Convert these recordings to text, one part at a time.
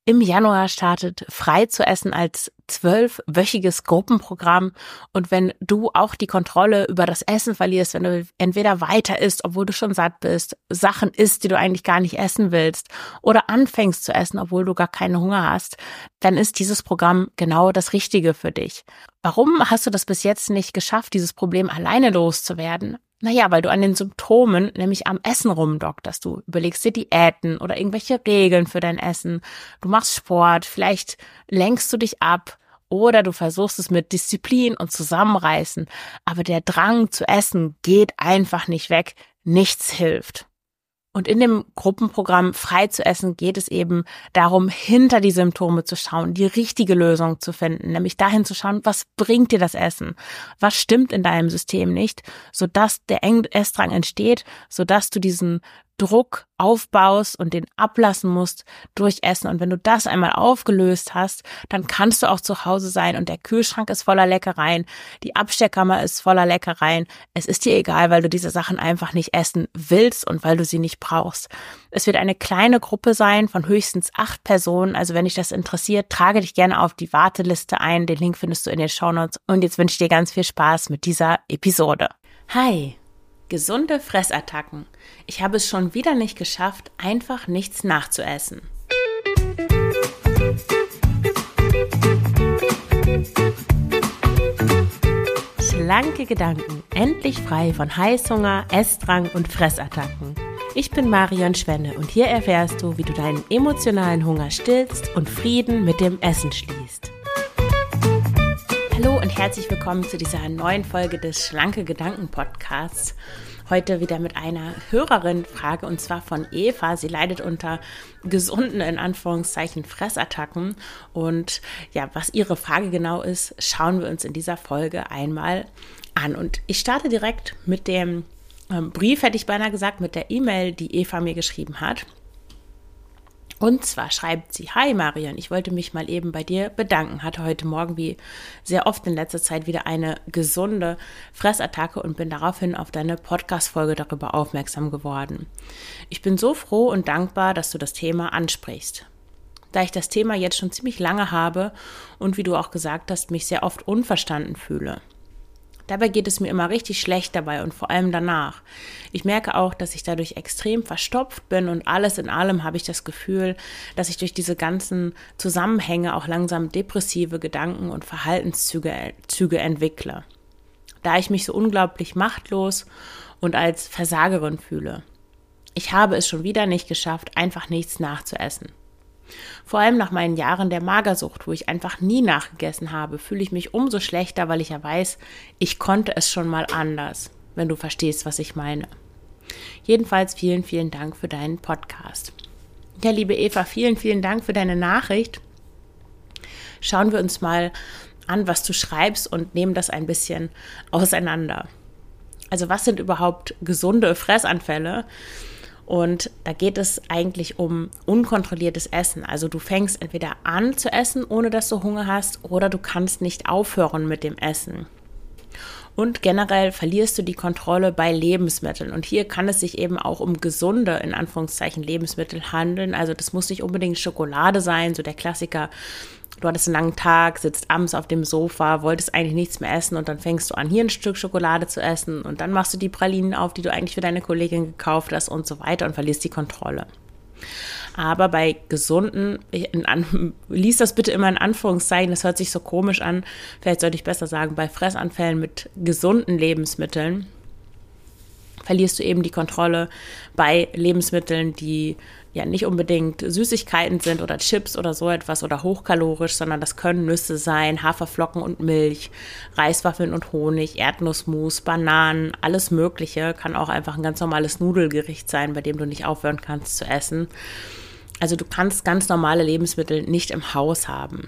Im Januar startet Frei zu essen als 12-wöchiges Gruppenprogramm. Und wenn du auch die Kontrolle über das Essen verlierst, wenn du entweder weiter isst, obwohl du schon satt bist, Sachen isst, die du eigentlich gar nicht essen willst, oder anfängst zu essen, obwohl du gar keinen Hunger hast, dann ist dieses Programm genau das Richtige für dich. Warum hast du das bis jetzt nicht geschafft, dieses Problem alleine loszuwerden? Naja, weil du an den Symptomen, nämlich am Essen rumdokterst. Du überlegst dir Diäten oder irgendwelche Regeln für dein Essen. Du machst Sport, vielleicht lenkst du dich ab oder du versuchst es mit Disziplin und Zusammenreißen. Aber der Drang zu essen geht einfach nicht weg. Nichts hilft. Und in dem Gruppenprogramm Frei zu essen geht es eben darum, hinter die Symptome zu schauen, die richtige Lösung zu finden, nämlich dahin zu schauen, was bringt dir das Essen? Was stimmt in deinem System nicht, sodass der Essdrang entsteht, sodass du diesen Druck aufbaust und den ablassen musst durch Essen. Und wenn du das einmal aufgelöst hast, dann kannst du auch zu Hause sein und der Kühlschrank ist voller Leckereien, die Abstellkammer ist voller Leckereien. Es ist dir egal, weil du diese Sachen einfach nicht essen willst und weil du sie nicht brauchst. Es wird eine kleine Gruppe sein von höchstens 8 Personen. Also wenn dich das interessiert, trage dich gerne auf die Warteliste ein. Den Link findest du in den Shownotes. Und jetzt wünsche ich dir ganz viel Spaß mit dieser Episode. Hi! Gesunde Fressattacken. Ich habe es schon wieder nicht geschafft, einfach nichts nachzuessen. Schlanke Gedanken, endlich frei von Heißhunger, Essdrang und Fressattacken. Ich bin Marion Schwenne und hier erfährst du, wie du deinen emotionalen Hunger stillst und Frieden mit dem Essen schließt. Hallo und herzlich willkommen zu dieser neuen Folge des Schlanke Gedanken Podcasts. Heute wieder mit einer Hörerin-Frage und zwar von Eva. Sie leidet unter gesunden, in Anführungszeichen, Fressattacken. Und ja, was ihre Frage genau ist, schauen wir uns in dieser Folge einmal an. Und ich starte direkt mit dem Brief, hätte ich beinahe gesagt, mit der E-Mail, die Eva mir geschrieben hat. Und zwar schreibt sie: Hi Marion, ich wollte mich mal eben bei dir bedanken. Hatte heute Morgen wie sehr oft in letzter Zeit wieder eine gesunde Fressattacke und bin daraufhin auf deine Podcast-Folge darüber aufmerksam geworden. Ich bin so froh und dankbar, dass du das Thema ansprichst. Da ich das Thema jetzt schon ziemlich lange habe und wie du auch gesagt hast, mich sehr oft unverstanden fühle. Dabei geht es mir immer richtig schlecht dabei und vor allem danach. Ich merke auch, dass ich dadurch extrem verstopft bin und alles in allem habe ich das Gefühl, dass ich durch diese ganzen Zusammenhänge auch langsam depressive Gedanken und Verhaltenszüge entwickle. Da ich mich so unglaublich machtlos und als Versagerin fühle. Ich habe es schon wieder nicht geschafft, einfach nichts nachzuessen. Vor allem nach meinen Jahren der Magersucht, wo ich einfach nie nachgegessen habe, fühle ich mich umso schlechter, weil ich ja weiß, ich konnte es schon mal anders, wenn du verstehst, was ich meine. Jedenfalls vielen, vielen Dank für deinen Podcast. Ja, liebe Eva, vielen, vielen Dank für deine Nachricht. Schauen wir uns mal an, was du schreibst und nehmen das ein bisschen auseinander. Also was sind überhaupt gesunde Fressanfälle? Und da geht es eigentlich um unkontrolliertes Essen. Also du fängst entweder an zu essen, ohne dass du Hunger hast, oder du kannst nicht aufhören mit dem Essen. Und generell verlierst du die Kontrolle bei Lebensmitteln. Und hier kann es sich eben auch um gesunde, in Anführungszeichen, Lebensmittel handeln. Also das muss nicht unbedingt Schokolade sein, so der Klassiker. Du hattest einen langen Tag, sitzt abends auf dem Sofa, wolltest eigentlich nichts mehr essen und dann fängst du an, hier ein Stück Schokolade zu essen und dann machst du die Pralinen auf, die du eigentlich für deine Kollegin gekauft hast und so weiter und verlierst die Kontrolle. Aber bei gesunden, lies das bitte immer in Anführungszeichen, das hört sich so komisch an, vielleicht sollte ich besser sagen, bei Fressanfällen mit gesunden Lebensmitteln verlierst du eben die Kontrolle bei Lebensmitteln, die ja nicht unbedingt Süßigkeiten sind oder Chips oder so etwas oder hochkalorisch, sondern das können Nüsse sein, Haferflocken und Milch, Reiswaffeln und Honig, Erdnussmus, Bananen, alles Mögliche. Kann auch einfach ein ganz normales Nudelgericht sein, bei dem du nicht aufhören kannst zu essen. Also du kannst ganz normale Lebensmittel nicht im Haus haben.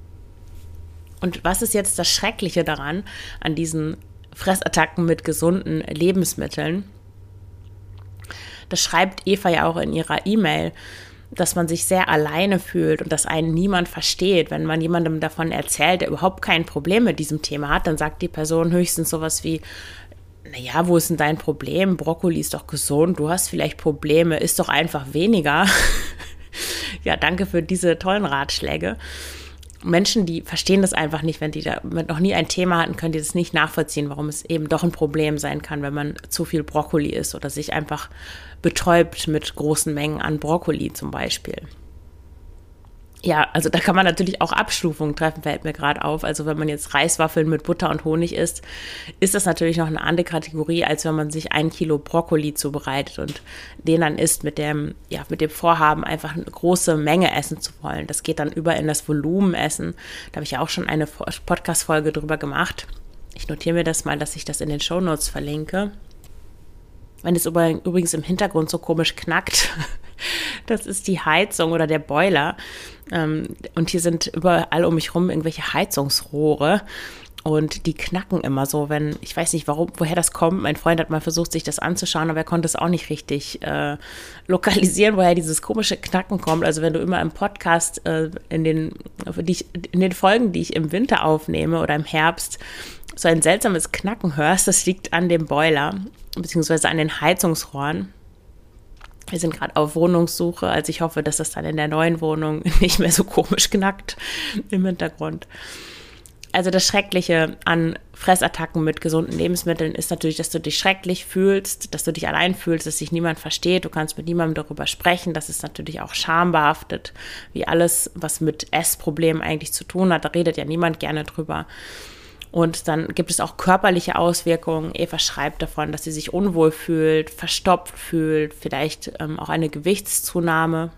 Und was ist jetzt das Schreckliche daran, an diesen Fressattacken mit gesunden Lebensmitteln? Das schreibt Eva ja auch in ihrer E-Mail, dass man sich sehr alleine fühlt und dass einen niemand versteht. Wenn man jemandem davon erzählt, der überhaupt kein Problem mit diesem Thema hat, dann sagt die Person höchstens sowas wie: Naja, wo ist denn dein Problem? Brokkoli ist doch gesund, du hast vielleicht Probleme, isst doch einfach weniger. Ja, danke für diese tollen Ratschläge. Menschen, die verstehen das einfach nicht, wenn die damit noch nie ein Thema hatten, können die das nicht nachvollziehen, warum es eben doch ein Problem sein kann, wenn man zu viel Brokkoli isst oder sich einfach betäubt mit großen Mengen an Brokkoli zum Beispiel. Ja, also da kann man natürlich auch Abstufungen treffen, fällt mir gerade auf. Also wenn man jetzt Reiswaffeln mit Butter und Honig isst, ist das natürlich noch eine andere Kategorie, als wenn man sich 1 Kilo Brokkoli zubereitet und den dann isst mit dem Vorhaben, einfach eine große Menge essen zu wollen. Das geht dann über in das Volumenessen. Da habe ich ja auch schon eine Podcast-Folge drüber gemacht. Ich notiere mir das mal, dass ich das in den Shownotes verlinke. Wenn es übrigens im Hintergrund so komisch knackt, das ist die Heizung oder der Boiler. Und hier sind überall um mich rum irgendwelche Heizungsrohre. Und die knacken immer so, ich weiß nicht, woher das kommt. Mein Freund hat mal versucht, sich das anzuschauen, aber er konnte es auch nicht richtig lokalisieren, woher dieses komische Knacken kommt. Also wenn du immer im Podcast in den Folgen, die ich im Winter aufnehme oder im Herbst, so ein seltsames Knacken hörst, das liegt an dem Boiler, beziehungsweise an den Heizungsrohren. Wir sind gerade auf Wohnungssuche, also ich hoffe, dass das dann in der neuen Wohnung nicht mehr so komisch knackt im Hintergrund. Also das Schreckliche an Fressattacken mit gesunden Lebensmitteln ist natürlich, dass du dich schrecklich fühlst, dass du dich allein fühlst, dass dich niemand versteht, du kannst mit niemandem darüber sprechen, das ist natürlich auch schambehaftet, wie alles, was mit Essproblemen eigentlich zu tun hat, da redet ja niemand gerne drüber. Und dann gibt es auch körperliche Auswirkungen. Eva schreibt davon, dass sie sich unwohl fühlt, verstopft fühlt, vielleicht auch eine Gewichtszunahme.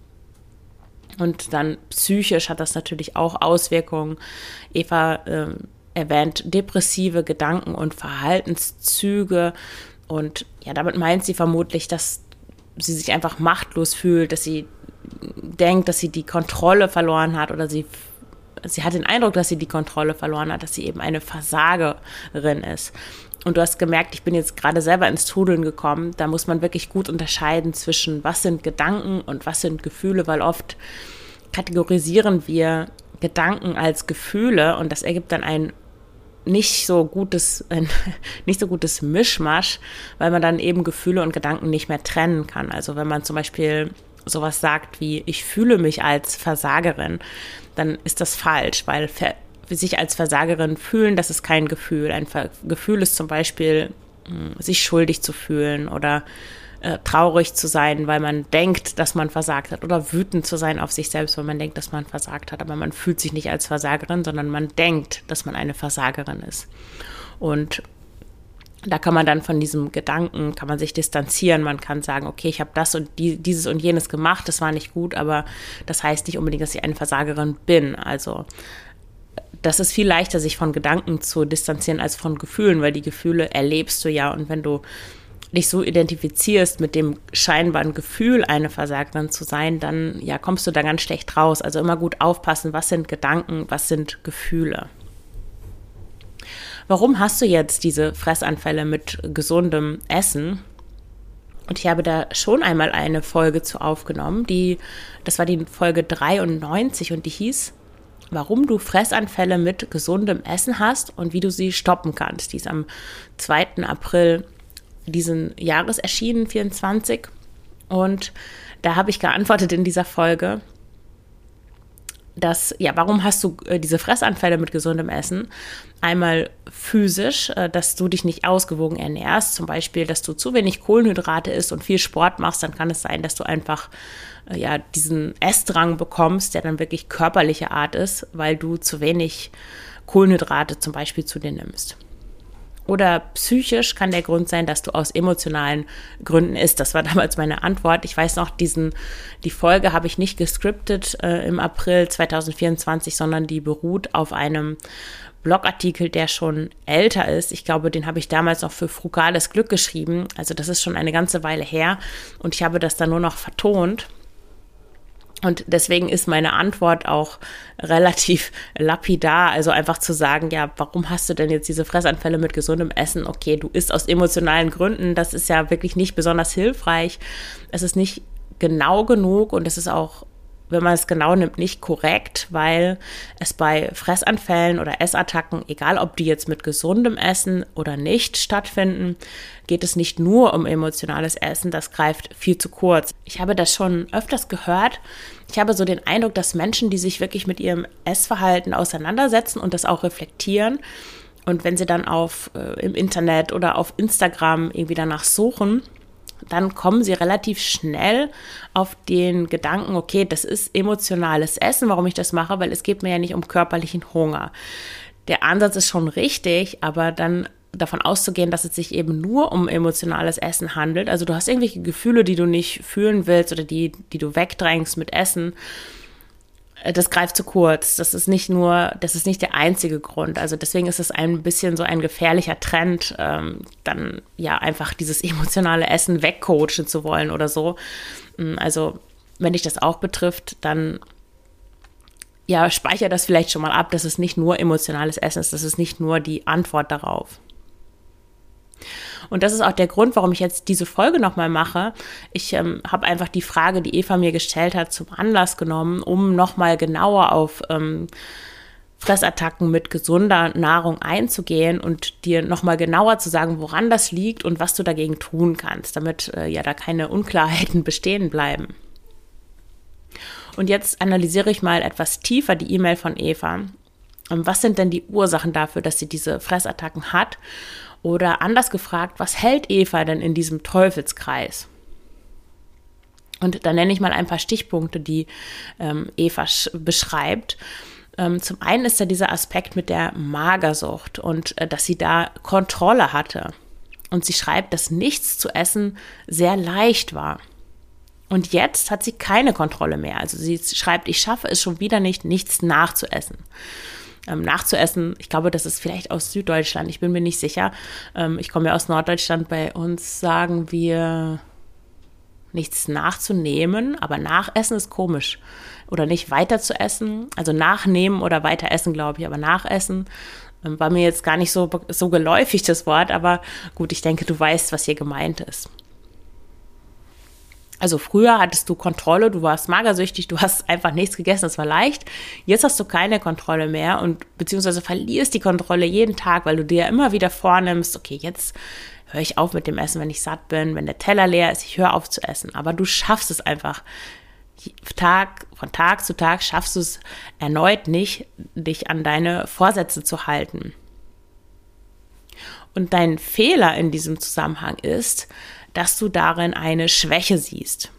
Und dann psychisch hat das natürlich auch Auswirkungen. Eva erwähnt depressive Gedanken und Verhaltenszüge. Und ja, damit meint sie vermutlich, dass sie sich einfach machtlos fühlt, dass sie denkt, dass sie die Kontrolle verloren hat oder sie hat den Eindruck, dass sie die Kontrolle verloren hat, dass sie eben eine Versagerin ist. Und du hast gemerkt, ich bin jetzt gerade selber ins Trudeln gekommen. Da muss man wirklich gut unterscheiden zwischen, was sind Gedanken und was sind Gefühle, weil oft kategorisieren wir Gedanken als Gefühle und das ergibt dann ein nicht so gutes Mischmasch, weil man dann eben Gefühle und Gedanken nicht mehr trennen kann. Also wenn man zum Beispiel sowas sagt wie, ich fühle mich als Versagerin, dann ist das falsch, weil sich als Versagerin fühlen, das ist kein Gefühl. Ein Gefühl ist zum Beispiel, sich schuldig zu fühlen oder traurig zu sein, weil man denkt, dass man versagt hat oder wütend zu sein auf sich selbst, weil man denkt, dass man versagt hat. Aber man fühlt sich nicht als Versagerin, sondern man denkt, dass man eine Versagerin ist. Und da kann man dann von diesem Gedanken, kann man sich distanzieren, man kann sagen, okay, ich habe das und dieses und jenes gemacht, das war nicht gut, aber das heißt nicht unbedingt, dass ich eine Versagerin bin. Also das ist viel leichter, sich von Gedanken zu distanzieren als von Gefühlen, weil die Gefühle erlebst du ja und wenn du dich so identifizierst mit dem scheinbaren Gefühl, eine Versagerin zu sein, dann ja, kommst du da ganz schlecht raus. Also immer gut aufpassen, was sind Gedanken, was sind Gefühle. Warum hast du jetzt diese Fressanfälle mit gesundem Essen? Und ich habe da schon einmal eine Folge zu aufgenommen, das war die Folge 93 und die hieß, warum du Fressanfälle mit gesundem Essen hast und wie du sie stoppen kannst. Die ist am 2. April diesen Jahres erschienen, 24. Und da habe ich geantwortet in dieser Folge, warum hast du diese Fressanfälle mit gesundem Essen? Einmal physisch, dass du dich nicht ausgewogen ernährst, zum Beispiel, dass du zu wenig Kohlenhydrate isst und viel Sport machst, dann kann es sein, dass du einfach diesen Essdrang bekommst, der dann wirklich körperliche Art ist, weil du zu wenig Kohlenhydrate zum Beispiel zu dir nimmst. Oder psychisch kann der Grund sein, dass du aus emotionalen Gründen isst. Das war damals meine Antwort. Ich weiß noch, die Folge habe ich nicht gescriptet im April 2024, sondern die beruht auf einem Blogartikel, der schon älter ist. Ich glaube, den habe ich damals noch für Frugales Glück geschrieben. Also das ist schon eine ganze Weile her und ich habe das dann nur noch vertont. Und deswegen ist meine Antwort auch relativ lapidar, also einfach zu sagen, ja, warum hast du denn jetzt diese Fressanfälle mit gesundem Essen? Okay, du isst aus emotionalen Gründen, das ist ja wirklich nicht besonders hilfreich. Es ist nicht genau genug und es ist auch wenn man es genau nimmt, nicht korrekt, weil es bei Fressanfällen oder Essattacken, egal ob die jetzt mit gesundem Essen oder nicht stattfinden, geht es nicht nur um emotionales Essen, das greift viel zu kurz. Ich habe das schon öfters gehört. Ich habe so den Eindruck, dass Menschen, die sich wirklich mit ihrem Essverhalten auseinandersetzen und das auch reflektieren, und wenn sie dann im Internet oder auf Instagram irgendwie danach suchen, dann kommen sie relativ schnell auf den Gedanken, okay, das ist emotionales Essen, warum ich das mache, weil es geht mir ja nicht um körperlichen Hunger. Der Ansatz ist schon richtig, aber dann davon auszugehen, dass es sich eben nur um emotionales Essen handelt, also du hast irgendwelche Gefühle, die du nicht fühlen willst oder die du wegdrängst mit Essen, das greift zu kurz. Das ist nicht der einzige Grund. Also deswegen ist es ein bisschen so ein gefährlicher Trend, dann ja einfach dieses emotionale Essen wegcoachen zu wollen oder so. Also wenn dich das auch betrifft, dann ja, speichere das vielleicht schon mal ab, dass es nicht nur emotionales Essen ist, das ist nicht nur die Antwort darauf. Und das ist auch der Grund, warum ich jetzt diese Folge nochmal mache. Ich habe einfach die Frage, die Eva mir gestellt hat, zum Anlass genommen, um nochmal genauer auf Fressattacken mit gesunder Nahrung einzugehen und dir nochmal genauer zu sagen, woran das liegt und was du dagegen tun kannst, damit da keine Unklarheiten bestehen bleiben. Und jetzt analysiere ich mal etwas tiefer die E-Mail von Eva. Was sind denn die Ursachen dafür, dass sie diese Fressattacken hat? Oder anders gefragt, was hält Eva denn in diesem Teufelskreis? Und da nenne ich mal ein paar Stichpunkte, die Eva beschreibt. Zum einen ist da dieser Aspekt mit der Magersucht und dass sie da Kontrolle hatte. Und sie schreibt, dass nichts zu essen sehr leicht war. Und jetzt hat sie keine Kontrolle mehr. Also sie schreibt, ich schaffe es schon wieder nicht, nichts nachzuessen. Nachzuessen, ich glaube, das ist vielleicht aus Süddeutschland, ich bin mir nicht sicher. Ich komme ja aus Norddeutschland, bei uns sagen wir nichts nachzunehmen, aber nachessen ist komisch. Oder nicht weiter zu essen, also nachnehmen oder weiter essen, glaube ich, aber nachessen war mir jetzt gar nicht so geläufig, das Wort, aber gut, ich denke, du weißt, was hier gemeint ist. Also früher hattest du Kontrolle, du warst magersüchtig, du hast einfach nichts gegessen, das war leicht. Jetzt hast du keine Kontrolle mehr und beziehungsweise verlierst die Kontrolle jeden Tag, weil du dir immer wieder vornimmst, okay, jetzt höre ich auf mit dem Essen, wenn ich satt bin, wenn der Teller leer ist, ich höre auf zu essen. Aber du schaffst es einfach. Von Tag zu Tag schaffst du es erneut nicht, dich an deine Vorsätze zu halten. Und dein Fehler in diesem Zusammenhang ist, dass du darin eine Schwäche siehst.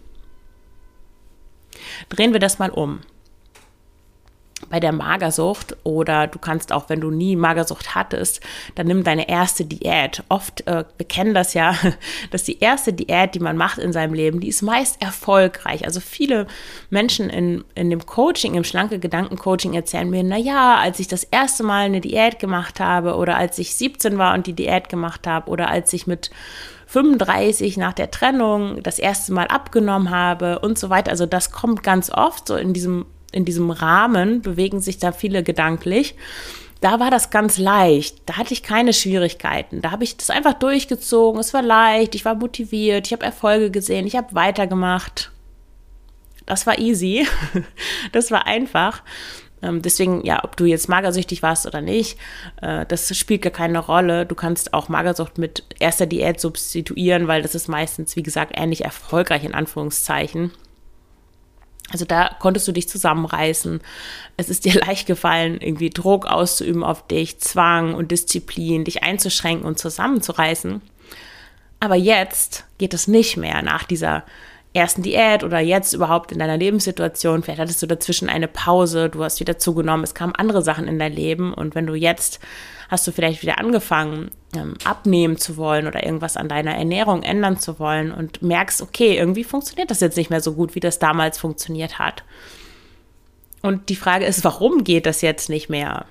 Drehen wir das mal um. Bei der Magersucht oder du kannst auch, wenn du nie Magersucht hattest, dann nimm deine erste Diät. Oft, wir kennen das ja, dass die erste Diät, die man macht in seinem Leben, die ist meist erfolgreich. Also viele Menschen in dem Coaching, im Schlanke-Gedanken-Coaching erzählen mir, naja, als ich das erste Mal eine Diät gemacht habe oder als ich 17 war und die Diät gemacht habe oder als ich mit 35 nach der Trennung das erste Mal abgenommen habe und so weiter. Also das kommt ganz oft so in diesem Rahmen, bewegen sich da viele gedanklich. Da war das ganz leicht, da hatte ich keine Schwierigkeiten. Da habe ich das einfach durchgezogen, es war leicht, ich war motiviert, ich habe Erfolge gesehen, ich habe weitergemacht. Das war easy, das war einfach. Deswegen, ja, ob du jetzt magersüchtig warst oder nicht, das spielt gar keine Rolle. Du kannst auch Magersucht mit erster Diät substituieren, weil das ist meistens, wie gesagt, ähnlich erfolgreich in Anführungszeichen. Also da konntest du dich zusammenreißen. Es ist dir leicht gefallen, irgendwie Druck auszuüben auf dich, Zwang und Disziplin, dich einzuschränken und zusammenzureißen. Aber jetzt geht es nicht mehr nach dieser ersten Diät oder jetzt überhaupt in deiner Lebenssituation. Vielleicht hattest du dazwischen eine Pause, du hast wieder zugenommen, es kamen andere Sachen in dein Leben und wenn du jetzt hast du vielleicht wieder angefangen, abnehmen zu wollen oder irgendwas an deiner Ernährung ändern zu wollen und merkst, okay, irgendwie funktioniert das jetzt nicht mehr so gut, wie das damals funktioniert hat. Und die Frage ist, warum geht das jetzt nicht mehr?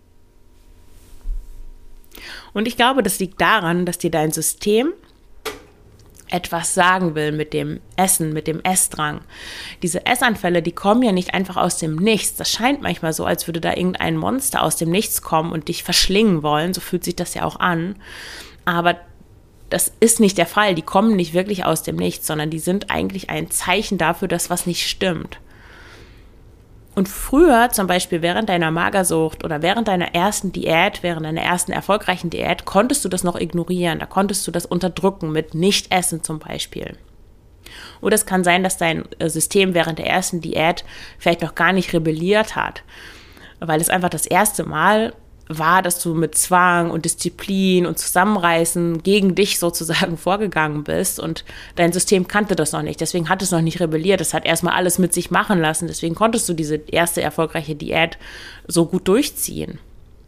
Und ich glaube, das liegt daran, dass dir dein System etwas sagen will mit dem Essen, mit dem Essdrang. Diese Essanfälle, die kommen ja nicht einfach aus dem Nichts. Das scheint manchmal so, als würde da irgendein Monster aus dem Nichts kommen und dich verschlingen wollen. So fühlt sich das ja auch an. Aber das ist nicht der Fall. Die kommen nicht wirklich aus dem Nichts, sondern die sind eigentlich ein Zeichen dafür, dass was nicht stimmt. Und früher, zum Beispiel während deiner Magersucht oder während deiner ersten Diät, während deiner ersten erfolgreichen Diät, konntest du das noch ignorieren. Da konntest du das unterdrücken mit Nichtessen zum Beispiel. Oder es kann sein, dass dein System während der ersten Diät vielleicht noch gar nicht rebelliert hat, weil es einfach das erste Mal war, dass du mit Zwang und Disziplin und Zusammenreißen gegen dich sozusagen vorgegangen bist und dein System kannte das noch nicht. Deswegen hat es noch nicht rebelliert. Es hat erstmal alles mit sich machen lassen. Deswegen konntest du diese erste erfolgreiche Diät so gut durchziehen.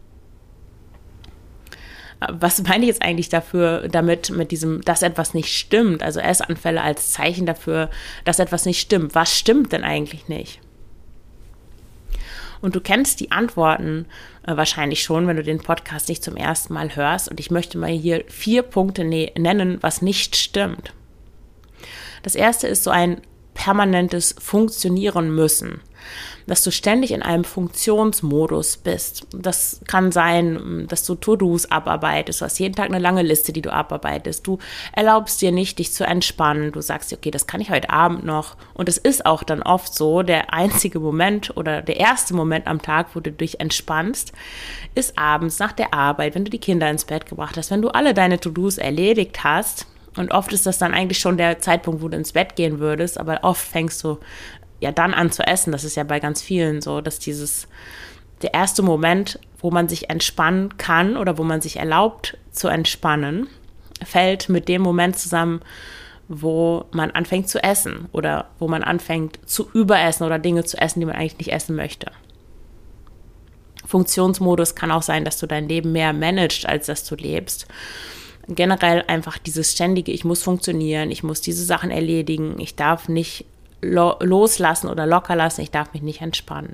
Was meine ich jetzt eigentlich mit diesem, dass etwas nicht stimmt? Also Essanfälle als Zeichen dafür, dass etwas nicht stimmt. Was stimmt denn eigentlich nicht? Und du kennst die Antworten wahrscheinlich schon, wenn du den Podcast nicht zum ersten Mal hörst. Und ich möchte mal hier 4 Punkte nennen, was nicht stimmt. Das erste ist so ein permanentes Funktionieren müssen, dass du ständig in einem Funktionsmodus bist. Das kann sein, dass du To-Dos abarbeitest, du hast jeden Tag eine lange Liste, die du abarbeitest. Du erlaubst dir nicht, dich zu entspannen. Du sagst dir, okay, das kann ich heute Abend noch. Und es ist auch dann oft so, der einzige Moment oder der erste Moment am Tag, wo du dich entspannst, ist abends nach der Arbeit, wenn du die Kinder ins Bett gebracht hast, wenn du alle deine To-Dos erledigt hast. Und oft ist das dann eigentlich schon der Zeitpunkt, wo du ins Bett gehen würdest, aber oft fängst du ja dann an zu essen. Das ist ja bei ganz vielen so, dass der erste Moment, wo man sich entspannen kann oder wo man sich erlaubt zu entspannen, fällt mit dem Moment zusammen, wo man anfängt zu essen oder wo man anfängt zu überessen oder Dinge zu essen, die man eigentlich nicht essen möchte. Funktionsmodus kann auch sein, dass du dein Leben mehr managst, als dass du lebst. Generell einfach dieses ständige, ich muss funktionieren, ich muss diese Sachen erledigen, ich darf nicht loslassen oder locker lassen, ich darf mich nicht entspannen.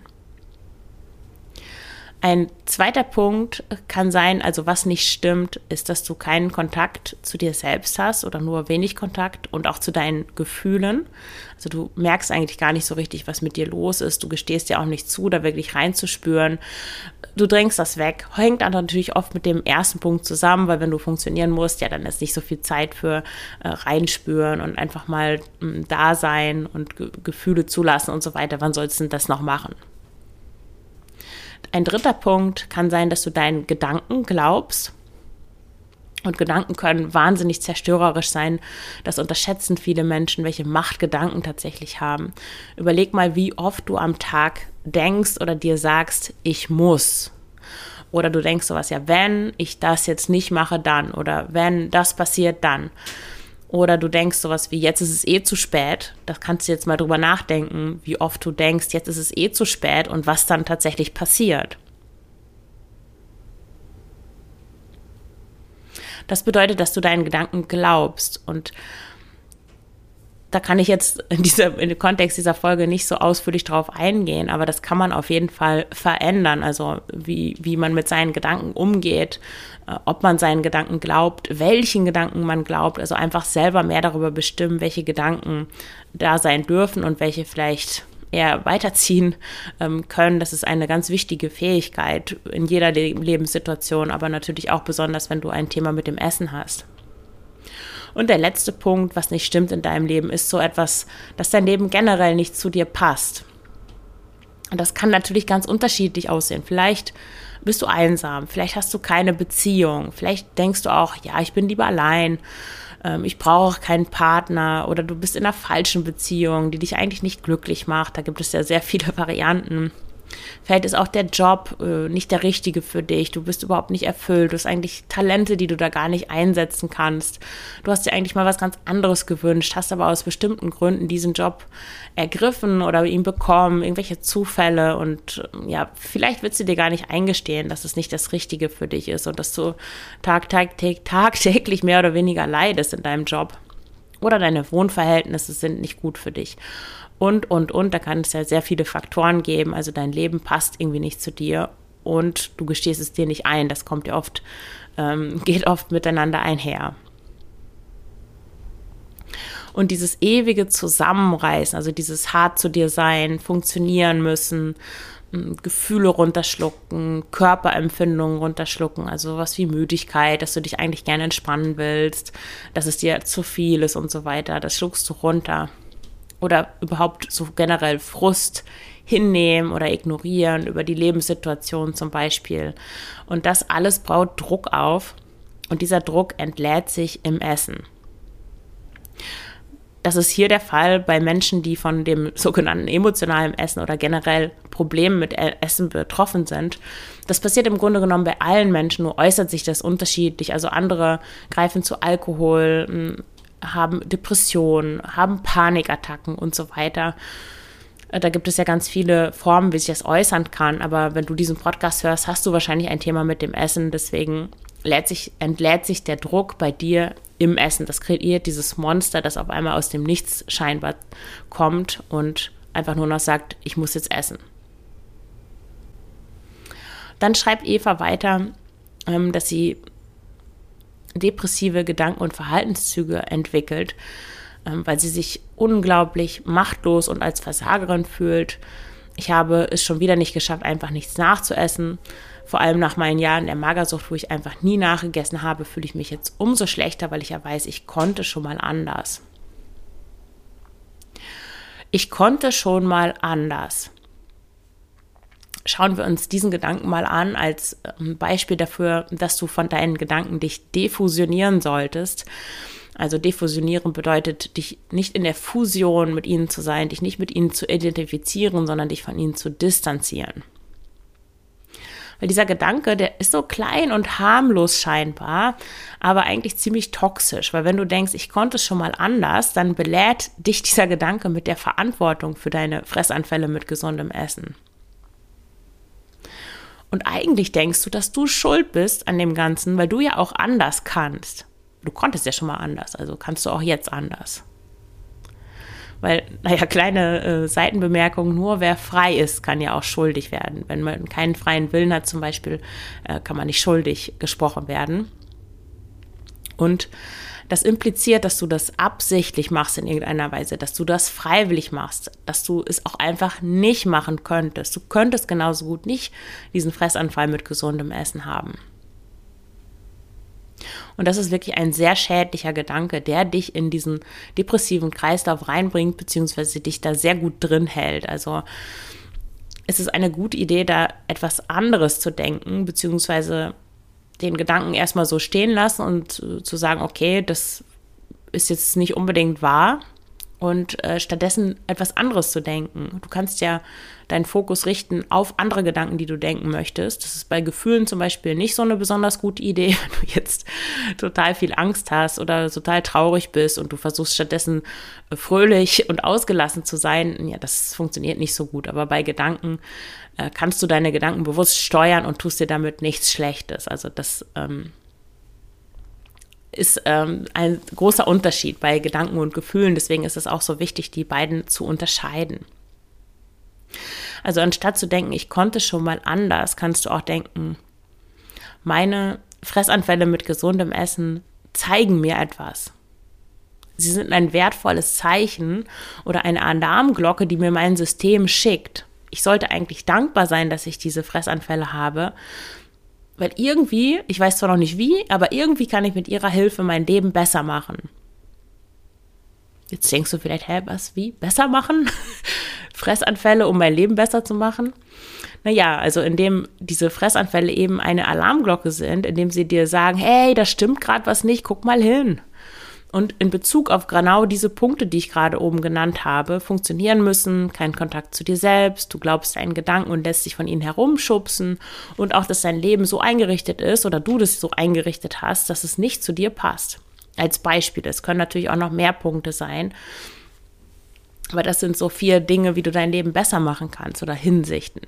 Ein zweiter Punkt kann sein, also was nicht stimmt, ist, dass du keinen Kontakt zu dir selbst hast oder nur wenig Kontakt und auch zu deinen Gefühlen. Also du merkst eigentlich gar nicht so richtig, was mit dir los ist. Du gestehst dir auch nicht zu, da wirklich reinzuspüren. Du drängst das weg. Hängt dann natürlich oft mit dem ersten Punkt zusammen, weil wenn du funktionieren musst, ja, dann ist nicht so viel Zeit für reinspüren und einfach mal da sein und Gefühle zulassen und so weiter. Wann sollst du denn das noch machen? Ein dritter Punkt kann sein, dass du deinen Gedanken glaubst. Und Gedanken können wahnsinnig zerstörerisch sein. Das unterschätzen viele Menschen, welche Macht Gedanken tatsächlich haben. Überleg mal, wie oft du am Tag denkst oder dir sagst, ich muss. Oder du denkst sowas, ja, wenn ich das jetzt nicht mache, dann. Oder wenn das passiert, dann. Oder du denkst sowas wie, jetzt ist es eh zu spät. Da kannst du jetzt mal drüber nachdenken, wie oft du denkst, jetzt ist es eh zu spät und was dann tatsächlich passiert. Das bedeutet, dass du deinen Gedanken glaubst. Und da kann ich jetzt in dem Kontext dieser Folge nicht so ausführlich drauf eingehen, aber das kann man auf jeden Fall verändern. Also wie man mit seinen Gedanken umgeht, ob man seinen Gedanken glaubt, welchen Gedanken man glaubt. Also einfach selber mehr darüber bestimmen, welche Gedanken da sein dürfen und welche vielleicht eher weiterziehen können. Das ist eine ganz wichtige Fähigkeit in jeder Lebenssituation, aber natürlich auch besonders, wenn du ein Thema mit dem Essen hast. Und der letzte Punkt, was nicht stimmt in deinem Leben, ist so etwas, dass dein Leben generell nicht zu dir passt. Und das kann natürlich ganz unterschiedlich aussehen. Vielleicht bist du einsam, vielleicht hast du keine Beziehung, vielleicht denkst du auch, ja, ich bin lieber allein, ich brauche keinen Partner oder du bist in einer falschen Beziehung, die dich eigentlich nicht glücklich macht. Da gibt es ja sehr viele Varianten. Vielleicht ist auch der Job nicht der richtige für dich. Du bist überhaupt nicht erfüllt. Du hast eigentlich Talente, die du da gar nicht einsetzen kannst. Du hast dir eigentlich mal was ganz anderes gewünscht, hast aber aus bestimmten Gründen diesen Job ergriffen oder ihn bekommen, irgendwelche Zufälle und ja, vielleicht willst du dir gar nicht eingestehen, dass es nicht das Richtige für dich ist und dass du tagtäglich mehr oder weniger leidest in deinem Job. Oder deine Wohnverhältnisse sind nicht gut für dich. Und, da kann es ja sehr viele Faktoren geben, also dein Leben passt irgendwie nicht zu dir und du gestehst es dir nicht ein, das kommt ja oft, geht oft miteinander einher. Und dieses ewige Zusammenreißen, also dieses hart zu dir sein, funktionieren müssen, Gefühle runterschlucken, Körperempfindungen runterschlucken, also sowas wie Müdigkeit, dass du dich eigentlich gerne entspannen willst, dass es dir zu viel ist und so weiter, das schluckst du runter. oder überhaupt so generell Frust hinnehmen oder ignorieren über die Lebenssituation zum Beispiel. Und das alles baut Druck auf und dieser Druck entlädt sich im Essen. Das ist hier der Fall bei Menschen, die von dem sogenannten emotionalen Essen oder generell Problemen mit Essen betroffen sind. Das passiert im Grunde genommen bei allen Menschen, nur äußert sich das unterschiedlich. Also andere greifen zu Alkohol, haben Depressionen, haben Panikattacken und so weiter. Da gibt es ja ganz viele Formen, wie sich das äußern kann. Aber wenn du diesen Podcast hörst, hast du wahrscheinlich ein Thema mit dem Essen. Deswegen entlädt sich der Druck bei dir im Essen. Das kreiert dieses Monster, das auf einmal aus dem Nichts scheinbar kommt und einfach nur noch sagt, ich muss jetzt essen. Dann schreibt Eva weiter, dass sie depressive Gedanken und Verhaltenszüge entwickelt, weil sie sich unglaublich machtlos und als Versagerin fühlt. Ich habe es schon wieder nicht geschafft, einfach nichts nachzuessen. Vor allem nach meinen Jahren der Magersucht, wo ich einfach nie nachgegessen habe, fühle ich mich jetzt umso schlechter, weil ich ja weiß, ich konnte schon mal anders. Ich konnte schon mal anders. Schauen wir uns diesen Gedanken mal an als Beispiel dafür, dass du von deinen Gedanken dich defusionieren solltest. Also defusionieren bedeutet, dich nicht in der Fusion mit ihnen zu sein, dich nicht mit ihnen zu identifizieren, sondern dich von ihnen zu distanzieren. Weil dieser Gedanke, der ist so klein und harmlos scheinbar, aber eigentlich ziemlich toxisch. Weil wenn du denkst, ich konnte es schon mal anders, dann belädt dich dieser Gedanke mit der Verantwortung für deine Fressanfälle mit gesundem Essen. Und eigentlich denkst du, dass du schuld bist an dem Ganzen, weil du ja auch anders kannst. Du konntest ja schon mal anders, also kannst du auch jetzt anders. Weil, kleine Seitenbemerkung, nur wer frei ist, kann ja auch schuldig werden. Wenn man keinen freien Willen hat zum Beispiel, kann man nicht schuldig gesprochen werden. Und das impliziert, dass du das absichtlich machst in irgendeiner Weise, dass du das freiwillig machst, dass du es auch einfach nicht machen könntest. Du könntest genauso gut nicht diesen Fressanfall mit gesundem Essen haben. Und das ist wirklich ein sehr schädlicher Gedanke, der dich in diesen depressiven Kreislauf reinbringt, beziehungsweise dich da sehr gut drin hält. Also es ist eine gute Idee, da etwas anderes zu denken, beziehungsweise den Gedanken erstmal so stehen lassen und zu sagen, okay, das ist jetzt nicht unbedingt wahr und stattdessen etwas anderes zu denken. Du kannst ja deinen Fokus richten auf andere Gedanken, die du denken möchtest. Das ist bei Gefühlen zum Beispiel nicht so eine besonders gute Idee, wenn du jetzt total viel Angst hast oder total traurig bist und du versuchst stattdessen fröhlich und ausgelassen zu sein. Ja, das funktioniert nicht so gut, aber bei Gedanken kannst du deine Gedanken bewusst steuern und tust dir damit nichts Schlechtes. Also das ist ein großer Unterschied bei Gedanken und Gefühlen. Deswegen ist es auch so wichtig, die beiden zu unterscheiden. Also anstatt zu denken, ich konnte schon mal anders, kannst du auch denken, meine Fressanfälle mit gesundem Essen zeigen mir etwas. Sie sind ein wertvolles Zeichen oder eine Alarmglocke, die mir mein System schickt. Ich sollte eigentlich dankbar sein, dass ich diese Fressanfälle habe, weil irgendwie, ich weiß zwar noch nicht wie, aber irgendwie kann ich mit ihrer Hilfe mein Leben besser machen. Jetzt denkst du vielleicht, wie? Besser machen? Fressanfälle, um mein Leben besser zu machen? Naja, also indem diese Fressanfälle eben eine Alarmglocke sind, indem sie dir sagen, hey, da stimmt gerade was nicht, guck mal hin. Und in Bezug auf genau diese Punkte, die ich gerade oben genannt habe, funktionieren müssen, kein Kontakt zu dir selbst, du glaubst deinen Gedanken und lässt dich von ihnen herumschubsen und auch, dass dein Leben so eingerichtet ist oder du das so eingerichtet hast, dass es nicht zu dir passt. Als Beispiel, es können natürlich auch noch mehr Punkte sein, aber das sind so 4 Dinge, wie du dein Leben besser machen kannst oder Hinsichten.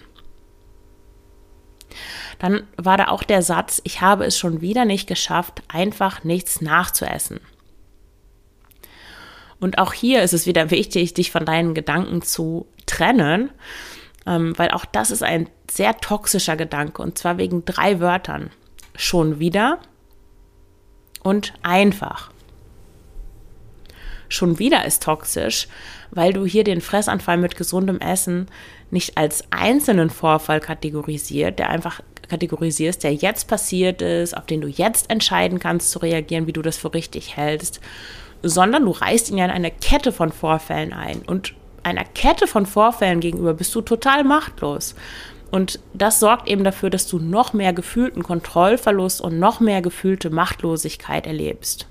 Dann war da auch der Satz, ich habe es schon wieder nicht geschafft, einfach nichts nachzuessen. Und auch hier ist es wieder wichtig, dich von deinen Gedanken zu trennen, weil auch das ist ein sehr toxischer Gedanke und zwar wegen 3 Wörtern. Schon wieder und einfach. Schon wieder ist toxisch, weil du hier den Fressanfall mit gesundem Essen nicht als einzelnen Vorfall kategorisierst, der jetzt passiert ist, auf den du jetzt entscheiden kannst zu reagieren, wie du das für richtig hältst, sondern du reißt ihn ja in eine Kette von Vorfällen ein. Und einer Kette von Vorfällen gegenüber bist du total machtlos. Und das sorgt eben dafür, dass du noch mehr gefühlten Kontrollverlust und noch mehr gefühlte Machtlosigkeit erlebst.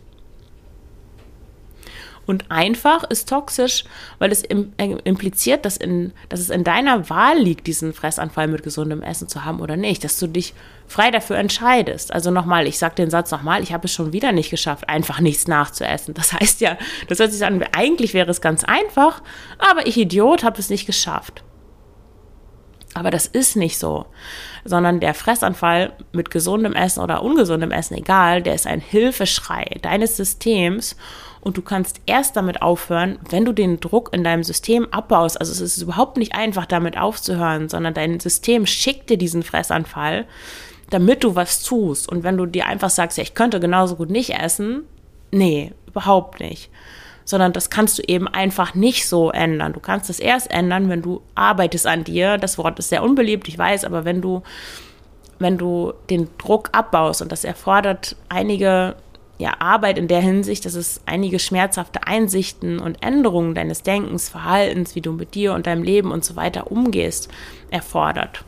Und einfach ist toxisch, weil es impliziert, dass es in deiner Wahl liegt, diesen Fressanfall mit gesundem Essen zu haben oder nicht, dass du dich frei dafür entscheidest. Also nochmal, ich sage den Satz nochmal, ich habe es schon wieder nicht geschafft, einfach nichts nachzuessen. Das heißt ja, das hört sich an, eigentlich wäre es ganz einfach, aber ich Idiot habe es nicht geschafft. Aber das ist nicht so, sondern der Fressanfall mit gesundem Essen oder ungesundem Essen, egal, der ist ein Hilfeschrei deines Systems und du kannst erst damit aufhören, wenn du den Druck in deinem System abbaust. Also es ist überhaupt nicht einfach, damit aufzuhören, sondern dein System schickt dir diesen Fressanfall, damit du was tust. Und wenn du dir einfach sagst, ja, ich könnte genauso gut nicht essen, nee, überhaupt nicht. Sondern das kannst du eben einfach nicht so ändern. Du kannst es erst ändern, wenn du arbeitest an dir. Das Wort ist sehr unbeliebt, ich weiß, aber wenn du den Druck abbaust, und das erfordert einige Arbeit in der Hinsicht, dass es einige schmerzhafte Einsichten und Änderungen deines Denkens, Verhaltens, wie du mit dir und deinem Leben und so weiter umgehst, erfordert.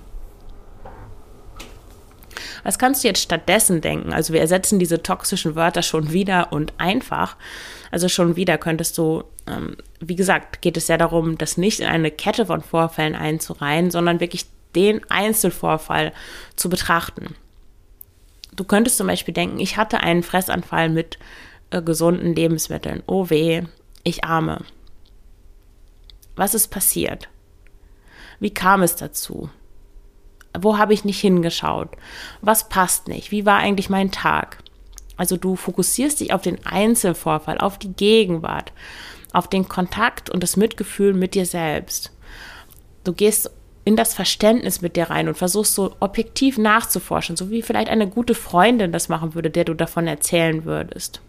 Was kannst du jetzt stattdessen denken? Also wir ersetzen diese toxischen Wörter schon wieder und einfach. Also schon wieder könntest du, wie gesagt, geht es ja darum, das nicht in eine Kette von Vorfällen einzureihen, sondern wirklich den Einzelvorfall zu betrachten. Du könntest zum Beispiel denken, ich hatte einen Fressanfall mit gesunden Lebensmitteln. Oh weh, ich arme. Was ist passiert? Wie kam es dazu? Wo habe ich nicht hingeschaut? Was passt nicht? Wie war eigentlich mein Tag? Also du fokussierst dich auf den Einzelvorfall, auf die Gegenwart, auf den Kontakt und das Mitgefühl mit dir selbst. Du gehst in das Verständnis mit dir rein und versuchst so objektiv nachzuforschen, so wie vielleicht eine gute Freundin das machen würde, der du davon erzählen würdest.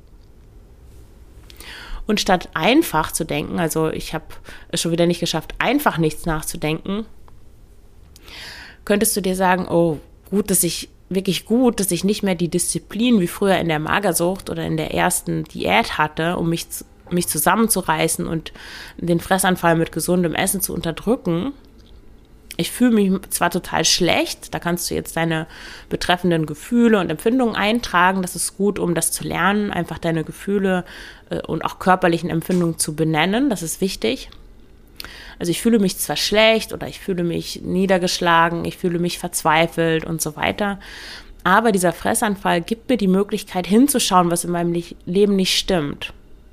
Und statt einfach zu denken, also ich habe es schon wieder nicht geschafft, einfach nichts nachzudenken, könntest du dir sagen, oh, dass ich nicht mehr die Disziplin wie früher in der Magersucht oder in der ersten Diät hatte, um mich zusammenzureißen und den Fressanfall mit gesundem Essen zu unterdrücken. Ich fühle mich zwar total schlecht, da kannst du jetzt deine betreffenden Gefühle und Empfindungen eintragen. Das ist gut, um das zu lernen, einfach deine Gefühle und auch körperlichen Empfindungen zu benennen. Das ist wichtig. Also ich fühle mich zwar schlecht oder ich fühle mich niedergeschlagen, ich fühle mich verzweifelt und so weiter, aber dieser Fressanfall gibt mir die Möglichkeit hinzuschauen, was in meinem Leben nicht stimmt.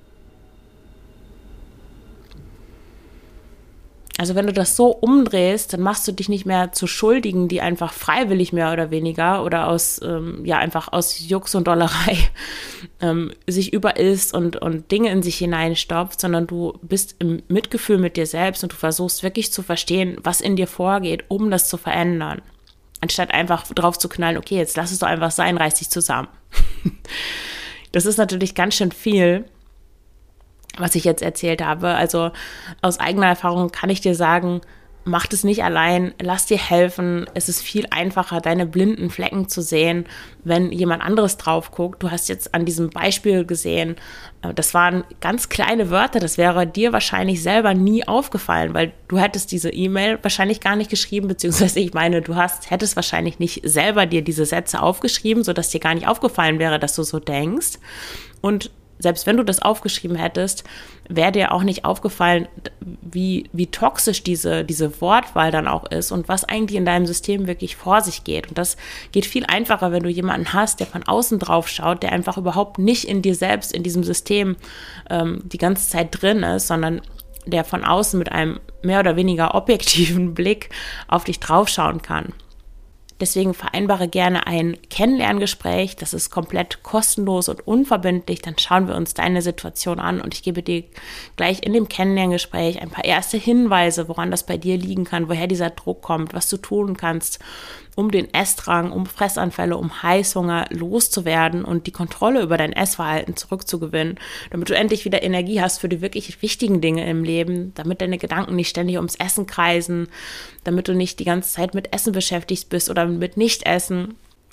Also wenn du das so umdrehst, dann machst du dich nicht mehr zu Schuldigen, die einfach freiwillig mehr oder weniger oder einfach aus Jux und Dollerei sich überisst und Dinge in sich hineinstopft, sondern du bist im Mitgefühl mit dir selbst und du versuchst wirklich zu verstehen, was in dir vorgeht, um das zu verändern. Anstatt einfach drauf zu knallen, okay, jetzt lass es doch einfach sein, reiß dich zusammen. Das ist natürlich ganz schön viel, was ich jetzt erzählt habe. Also aus eigener Erfahrung kann ich dir sagen, mach das nicht allein, lass dir helfen. Es ist viel einfacher, deine blinden Flecken zu sehen, wenn jemand anderes drauf guckt. Du hast jetzt an diesem Beispiel gesehen, das waren ganz kleine Wörter, das wäre dir wahrscheinlich selber nie aufgefallen, weil du hättest diese E-Mail wahrscheinlich gar nicht geschrieben, beziehungsweise ich meine, hättest wahrscheinlich nicht selber dir diese Sätze aufgeschrieben, sodass dir gar nicht aufgefallen wäre, dass du so denkst. Und selbst wenn du das aufgeschrieben hättest, wäre dir auch nicht aufgefallen, wie toxisch diese Wortwahl dann auch ist und was eigentlich in deinem System wirklich vor sich geht. Und das geht viel einfacher, wenn du jemanden hast, der von außen drauf schaut, der einfach überhaupt nicht in dir selbst, in diesem System die ganze Zeit drin ist, sondern der von außen mit einem mehr oder weniger objektiven Blick auf dich draufschauen kann. Deswegen vereinbare gerne ein Kennenlerngespräch. Das ist komplett kostenlos und unverbindlich. Dann schauen wir uns deine Situation an und ich gebe dir gleich in dem Kennenlerngespräch ein paar erste Hinweise, woran das bei dir liegen kann, woher dieser Druck kommt, was du tun kannst, um den Essdrang, um Fressanfälle, um Heißhunger loszuwerden und die Kontrolle über dein Essverhalten zurückzugewinnen, damit du endlich wieder Energie hast für die wirklich wichtigen Dinge im Leben, damit deine Gedanken nicht ständig ums Essen kreisen, damit du nicht die ganze Zeit mit Essen beschäftigt bist oder mit Nichtessen.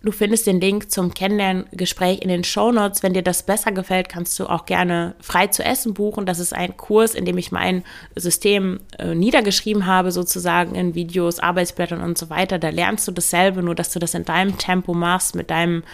Du findest den Link zum Kennenlerngespräch in den Shownotes. Wenn dir das besser gefällt, kannst du auch gerne frei zu essen buchen. Das ist ein Kurs, in dem ich mein System niedergeschrieben habe, sozusagen in Videos, Arbeitsblättern und so weiter. Da lernst du dasselbe, nur dass du das in deinem Tempo machst, mit deinem,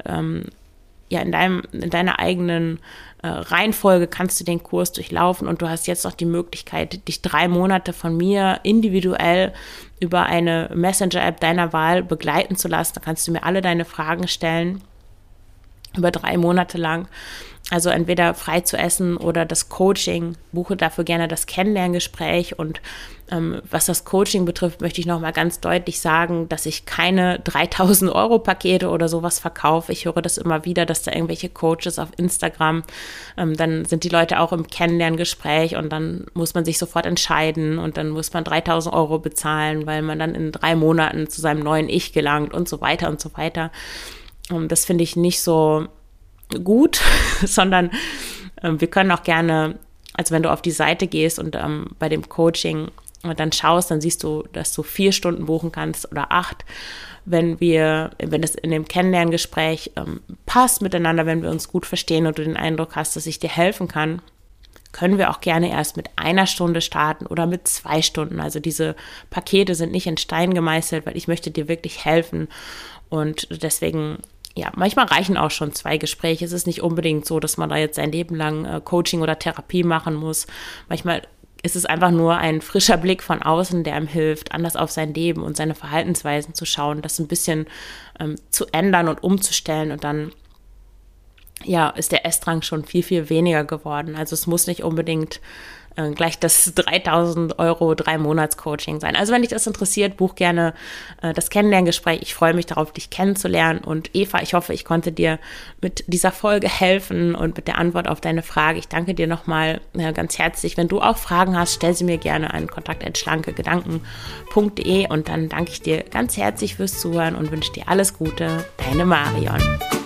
in deiner eigenen Reihenfolge kannst du den Kurs durchlaufen und du hast jetzt noch die Möglichkeit, dich 3 Monate von mir individuell über eine Messenger-App deiner Wahl begleiten zu lassen. Da kannst du mir alle deine Fragen stellen, über 3 Monate lang. Also entweder frei zu essen oder das Coaching. Buche dafür gerne das Kennenlerngespräch. Und was das Coaching betrifft, möchte ich nochmal ganz deutlich sagen, dass ich keine 3.000 € Pakete oder sowas verkaufe. Ich höre das immer wieder, dass da irgendwelche Coaches auf Instagram, dann sind die Leute auch im Kennenlerngespräch und dann muss man sich sofort entscheiden und dann muss man 3.000 € bezahlen, weil man dann in 3 Monaten zu seinem neuen Ich gelangt und so weiter und so weiter. Das finde ich nicht so gut, sondern wir können auch gerne, also wenn du auf die Seite gehst und bei dem Coaching dann schaust, dann siehst du, dass du 4 Stunden buchen kannst oder 8, wenn das in dem Kennenlerngespräch passt miteinander, wenn wir uns gut verstehen und du den Eindruck hast, dass ich dir helfen kann, können wir auch gerne erst mit 1 Stunde starten oder mit 2 Stunden. Also diese Pakete sind nicht in Stein gemeißelt, weil ich möchte dir wirklich helfen und deswegen manchmal reichen auch schon 2 Gespräche. Es ist nicht unbedingt so, dass man da jetzt sein Leben lang Coaching oder Therapie machen muss. Manchmal ist es einfach nur ein frischer Blick von außen, der ihm hilft, anders auf sein Leben und seine Verhaltensweisen zu schauen, das ein bisschen zu ändern und umzustellen. Und dann ist der Essdrang schon viel, viel weniger geworden. Also es muss nicht unbedingt gleich das 3.000 € 3-Monats-Coaching sein. Also wenn dich das interessiert, buch gerne das Kennenlerngespräch. Ich freue mich darauf, dich kennenzulernen. Und Eva, ich hoffe, ich konnte dir mit dieser Folge helfen und mit der Antwort auf deine Frage. Ich danke dir nochmal ganz herzlich. Wenn du auch Fragen hast, stell sie mir gerne an kontakt@schlankegedanken.de und dann danke ich dir ganz herzlich fürs Zuhören und wünsche dir alles Gute. Deine Marion.